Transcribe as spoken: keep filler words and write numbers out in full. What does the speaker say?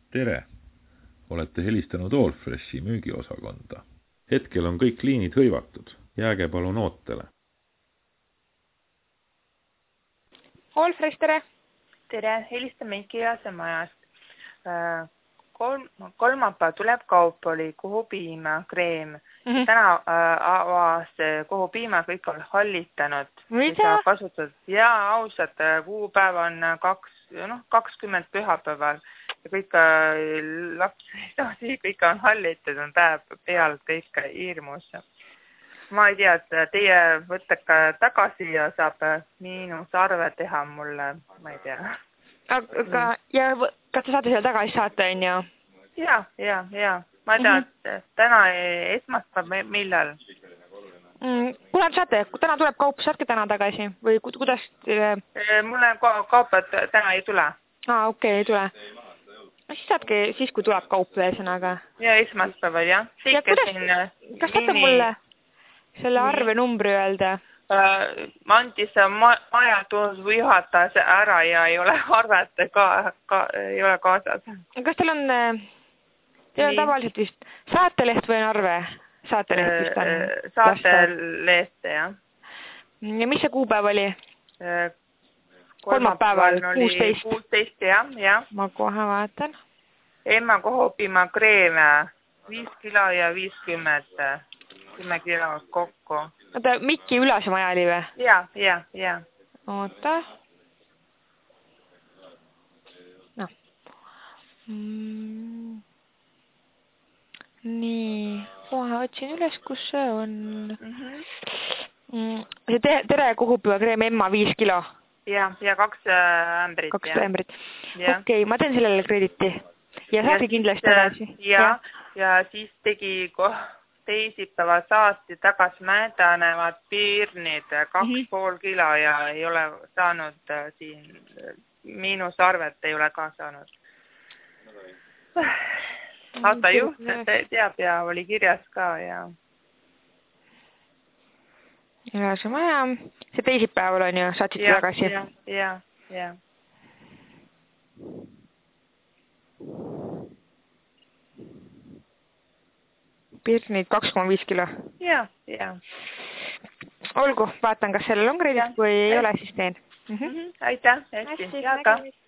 Tere! Olete helistanud Allfreshi müügiosakonda. Hetkel on kõik liinid hõivatud. Jääge palun ootele. Allfresh, tere! Tere, helistame Ikease majast. Kolm, kolmapäev tuleb Kaupoli kuhupiima kreem. Mm -hmm. Täna äh, avas kuhupiima kõik on hallitanud. Mida? Kasutud. Ja ausalt, kuupäev on kaks, no, kakskümmend pühapäeval. Ja kõik äh, lapsi, kõik on hallitud, on päev pealt kõik hirmus. Ma ei tea, et teie võtake tagasi ja saab miinusarve teha mulle, ma ei tea. Aga, ja kas te saate selle tagasi saata, on ju? Ja, ja, ja. Ma ei tea, mm -hmm. et täna esmaspäev millal? Mm, kuna te saate, täna tuleb kaup, saatke täna tagasi? Või kuidas? Mulle kaupad täna ei tule. Aa, okei, okay, ei tule. No siis saatke siis, kui tuleb kaup ühesõnaga. Ja esmaspäeval, jah. Ja kuidas, kas saate mulle selle arve numbri öelda? Ma andis majatundus juhataja ära ja ei ole arvet ka, ka, ei ole kaasas. Kas teil on, teil on tavaliselt vist saateleht või on arve? Saateleht vist on. Saateleht, jah. Ja mis see kuupäev oli? Kolmapäeval kuusteist. kuusteist, jah, jah. Ma kohe vaatan. Emma kohopima kreeme, viis kilo ja viiskümmend, kümme kilo kokku. Oota, Mikki Ülase maja oli või? Ja, ja, ja. Oota. No. Mm. Nii, kohe otsin üles, kus see on. Mm -hmm. mm. See te tere kuhupiva kreem Emma viis kilo. Ja, ja kaks äh, ämbrit. Kaks ämbrit. Okei, okay, ma teen sellele krediti. Ja saati ja kindlasti tagasi. Ja, ja, ja siis tegi teisipäeva saati tagasi mädanevad piirnid, kaks mm -hmm. pool kilo ja ei ole saanud äh, siin, miinusarvet ei ole ka saanud. Autojuht teab ja oli kirjas ka ja. Ja see maja, see teisipäeval on ju, saatsite ja, tagasi? Ja, ja, ja. Pirnid kaks koma viis kilo. Ja, ja. Olgu, vaatan, kas sellel on kredit, kui ei ole, siis teen. Mm -hmm. Aitäh, hästi, hästi, jaga.